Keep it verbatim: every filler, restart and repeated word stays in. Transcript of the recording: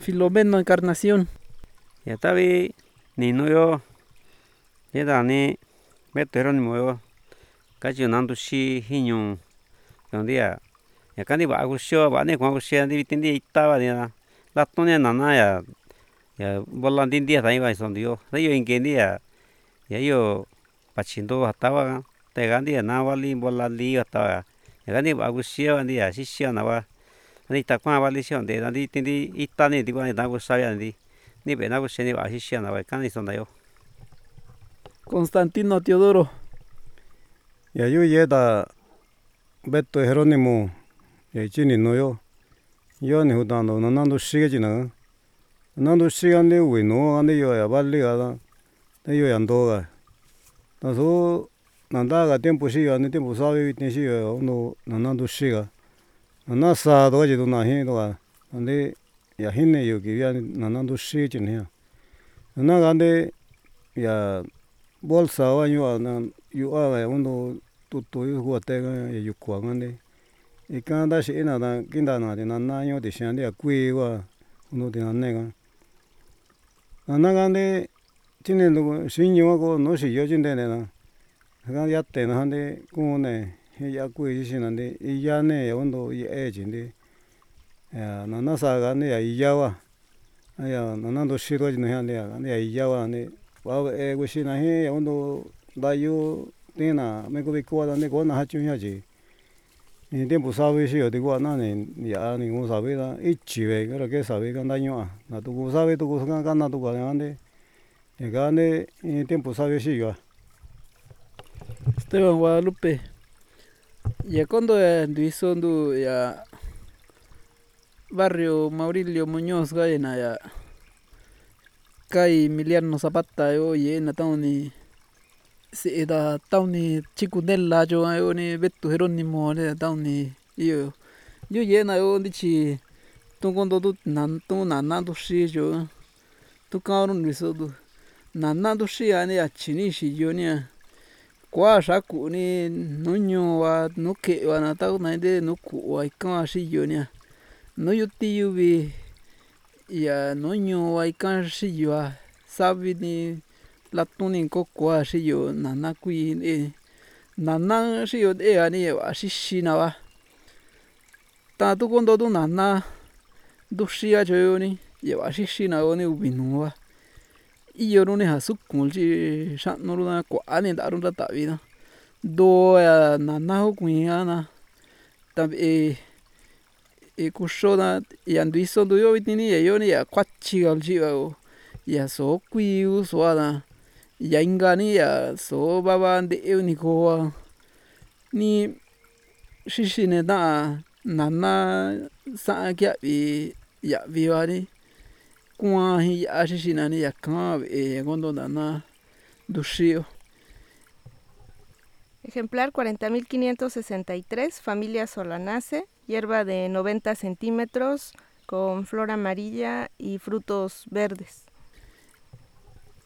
Filomeno Encarnación. Ya tabi ni nuyo ya dani Beto Jerónimo yo kachi nandu shi hiño donde ya ya kandi ba guxio ba ne kwa guxia ndi tindi itaba dia la tonia nana ya ya bola ndindi ya dai ba sondio yo ingendi ya ya yo pachindo ataba te gandi ya na bali bola li ataba ya gandi ba guxia ndi ya xixia na ba ni ta kwa bali xio nde ndi tindi ita ni ndi ba na guxia ndi ni be na guxia ni ba xixia na ba kandi sonda yo Constantino Teodoro. Ya yo yeda Beto Jerónimo ya chini no yo yo ni hutando no nando shige china nando shiga ne we no ande yo ya bali ga da yo ya ndo ga ta so nanda ga tiempo shi ya ni tiempo sabe ni shi yo no nando shiga na sa do ji do na hi do ga ande ya hinne yo ki ya nando shi chini ya na ga ande ya bolsa wa yo na yo a uno tu tu yo go te ga yo kwa ngande y cada shi na da kinda na de na na yo de shan de kui wa uno de na ne ga na ga de tiene lo shi yo go no shi yo jin de na ga ya te na de ku ne ya kui shi na de y ya ne ya uno y e jin de ya na na sa ga ne ya ya wa ya na na do shi ro jin ya ne ya ne ya wa ne wa e go shi na he ya uno da yo de na me go be ko da ne go na ha chu ya ji ni tiempo sabe si yo digo na ne ya ni go sabe da ichi ve que lo que sabe que daño a na tu go sabe tu go ga ga na tu ga ande e ga ne ni tiempo sabe si yo Esteban Guadalupe. Ya cuando hizo ya barrio Maurilio Muñoz Gallena ya kai Emiliano Zapata yo ye na tauni si da tauni chikundella yo yo ni Beto Jerónimo le tauni yo yo ye na yo dichi tu kondo tu nan tu nana tu shi yo tu karon riso tu nana tu shi ani ya chini shi yo ni kwa sha ku ni no nyo wa no ke wa na ta na de no ku wa ka shi yo ni no yo ti yu bi ya no nyo wa ka shi yo sabi ni la tuni ko kwa shi yo nana kui e nana shi yo e ani wa shi shi na wa ta tu kondo tu nana du shi ya yo ni ye wa shi shi na o ni ubi no wa y yo no ne ha su kun ji sha no ru na kwa ni da ru da ta vi na do ya nana ho kun ya na ta e e ku sho na ya ndu so do yo ni ni yo ni ya kwa chi ga ji wa ya so kui u so na ya inga ni ya so ba ba de e ni ko wa ni shi shi ne da nana sa kya vi ya vi wa ni kwa hi ya shi shi na ni ya ka e gondo nana du shi yo. Ejemplar cuarenta mil quinientos sesenta y tres, familia Solanace, hierba de noventa centímetros con flor amarilla y frutos verdes.